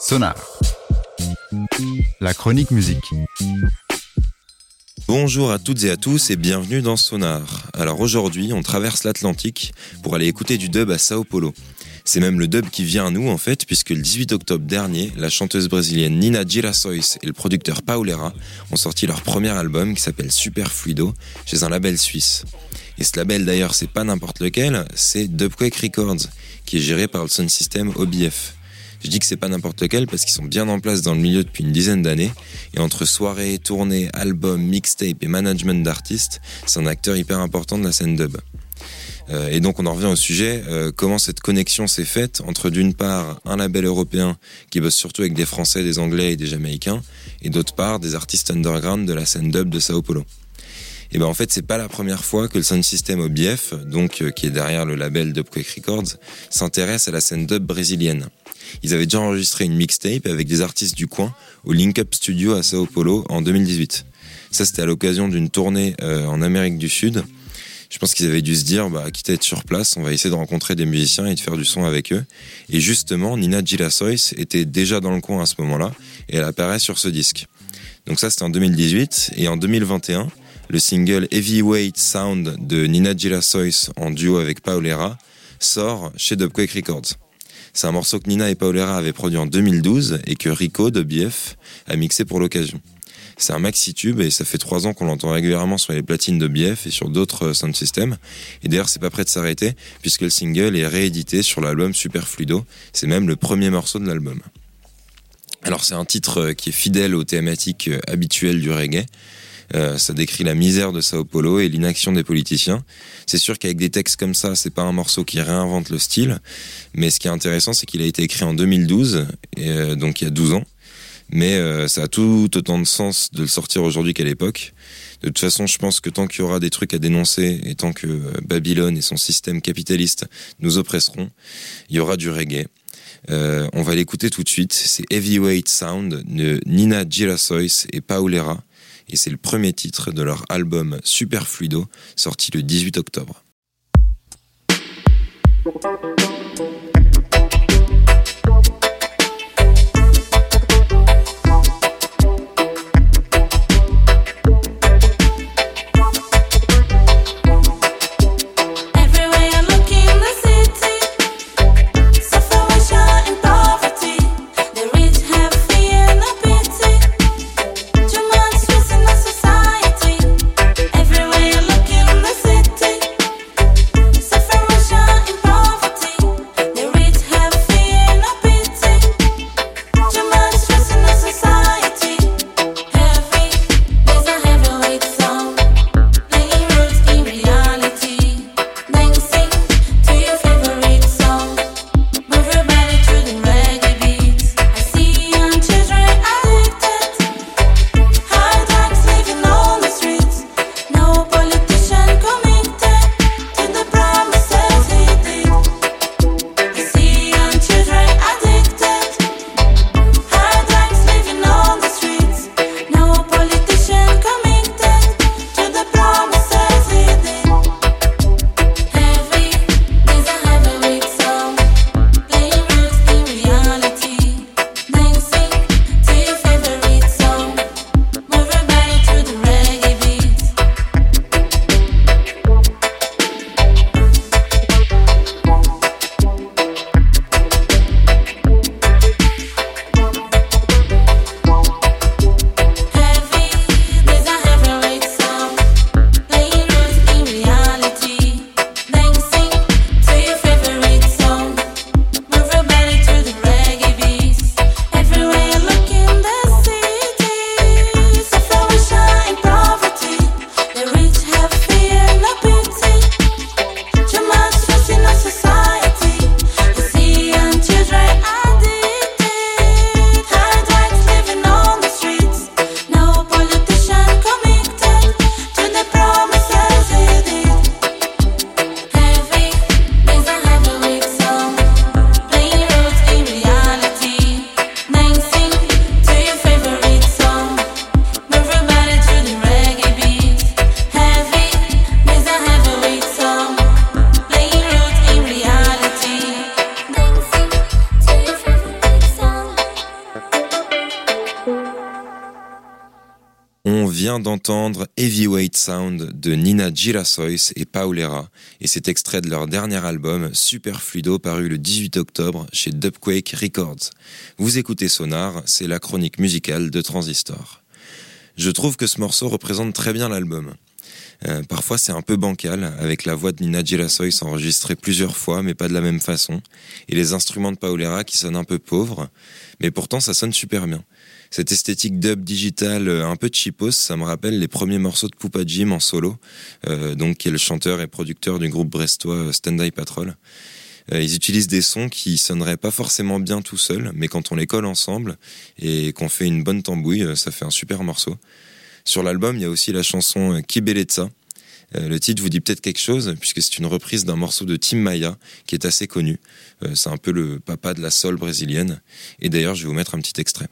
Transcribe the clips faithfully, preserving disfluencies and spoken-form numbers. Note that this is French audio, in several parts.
Sonar, la chronique musique. Bonjour à toutes et à tous et bienvenue dans Sonar. Alors aujourd'hui, on traverse l'Atlantique pour aller écouter du dub à Sao Paulo. C'est même le dub qui vient à nous en fait, puisque le dix-huit octobre dernier, la chanteuse brésilienne Nina Girassóis et le producteur Paulera ont sorti leur premier album qui s'appelle Super Fluido chez un label suisse. Et ce label d'ailleurs, c'est pas n'importe lequel, c'est Dubquake Records, qui est géré par le sound system O B F. Je dis que c'est pas n'importe lequel parce qu'ils sont bien en place dans le milieu depuis une dizaine d'années, et entre soirées, tournées, albums, mixtapes et management d'artistes, c'est un acteur hyper important de la scène dub. Euh, et donc on en revient au sujet, euh, comment cette connexion s'est faite entre d'une part un label européen qui bosse surtout avec des Français, des Anglais et des Jamaïcains, et d'autre part des artistes underground de la scène dub de Sao Paulo. Et ben en fait c'est pas la première fois que le sound system O B F, donc euh, qui est derrière le label Dubquake Records, s'intéresse à la scène dub brésilienne. Ils avaient déjà enregistré une mixtape avec des artistes du coin au Link Up Studio à Sao Paulo en deux mille dix-huit. Ça c'était à l'occasion d'une tournée euh, en Amérique du Sud. Je pense qu'ils avaient dû se dire, bah, quitte à être sur place, on va essayer de rencontrer des musiciens et de faire du son avec eux. Et justement, Nina Girassóis était déjà dans le coin à ce moment-là, et elle apparaît sur ce disque. Donc ça, c'était en deux mille dix-huit, et en deux mille vingt et un, le single Heavyweight Sound de Nina Girassóis en duo avec Paulera sort chez Dubquake Records. C'est un morceau que Nina et Paulera avaient produit en deux mille douze, et que Rico de B F a mixé pour l'occasion. C'est un maxi-tube et ça fait trois ans qu'on l'entend régulièrement sur les platines de B F et sur d'autres sound systems. Et d'ailleurs, c'est pas prêt de s'arrêter puisque le single est réédité sur l'album Super Fluido. C'est même le premier morceau de l'album. Alors, c'est un titre qui est fidèle aux thématiques habituelles du reggae. Euh, ça décrit la misère de Sao Paulo et l'inaction des politiciens. C'est sûr qu'avec des textes comme ça, c'est pas un morceau qui réinvente le style. Mais ce qui est intéressant, c'est qu'il a été écrit en deux mille douze, et, euh, donc il y a douze ans. Mais euh, ça a tout autant de sens de le sortir aujourd'hui qu'à l'époque. De toute façon, je pense que tant qu'il y aura des trucs à dénoncer et tant que euh, Babylone et son système capitaliste nous oppresseront, il y aura du reggae. Euh, on va l'écouter tout de suite. C'est Heavyweight Sound de Nina Girassóis et Paulera. Et c'est le premier titre de leur album Super Fluido, sorti le dix-huit octobre. Rich vient d'entendre Heavyweight Sound de Nina Girasois et Paulera, et c'est extrait de leur dernier album Super Fluido paru le dix-huit octobre chez Dubquake Records. Vous écoutez Sonar, c'est la chronique musicale de Transistor. Je trouve que ce morceau représente très bien l'album. Euh, parfois c'est un peu bancal, avec la voix de Nina Girasois enregistrée plusieurs fois mais pas de la même façon, et les instruments de Paulera qui sonnent un peu pauvres, mais pourtant ça sonne super bien. Cette esthétique dub digital un peu cheapos, ça me rappelle les premiers morceaux de Poupa Jim en solo, euh, donc qui est le chanteur et producteur du groupe brestois Stand Eye Patrol. Euh, ils utilisent des sons qui sonneraient pas forcément bien tout seuls, mais quand on les colle ensemble et qu'on fait une bonne tambouille, ça fait un super morceau. Sur l'album, il y a aussi la chanson Kibeleza. Euh, le titre vous dit peut-être quelque chose, puisque c'est une reprise d'un morceau de Tim Maia, qui est assez connu. Euh, c'est un peu le papa de la soul brésilienne. Et d'ailleurs, je vais vous mettre un petit extrait.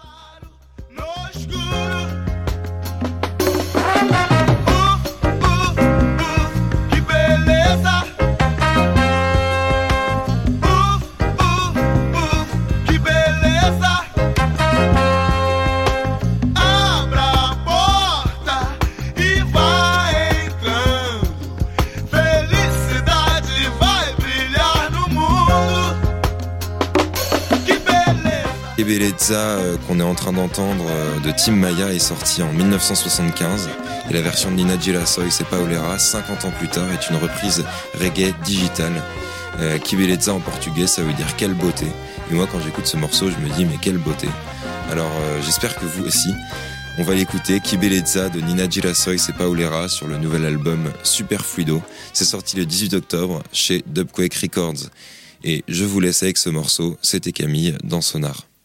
Kibeleza euh, qu'on est en train d'entendre euh, de Tim Maia est sorti en dix-neuf cent soixante-quinze et la version de Nina Girasois et Paulera, cinquante ans plus tard, est une reprise reggae digitale. Euh, Kibeleza en portugais, ça veut dire quelle beauté. Et moi quand j'écoute ce morceau, je me dis mais quelle beauté. Alors euh, j'espère que vous aussi. On va l'écouter, Kibeleza de Nina Girasois et Paulera sur le nouvel album Super Fluido. C'est sorti le dix-huit octobre chez Dubquake Records. Et je vous laisse avec ce morceau, c'était Camille dans Sonar.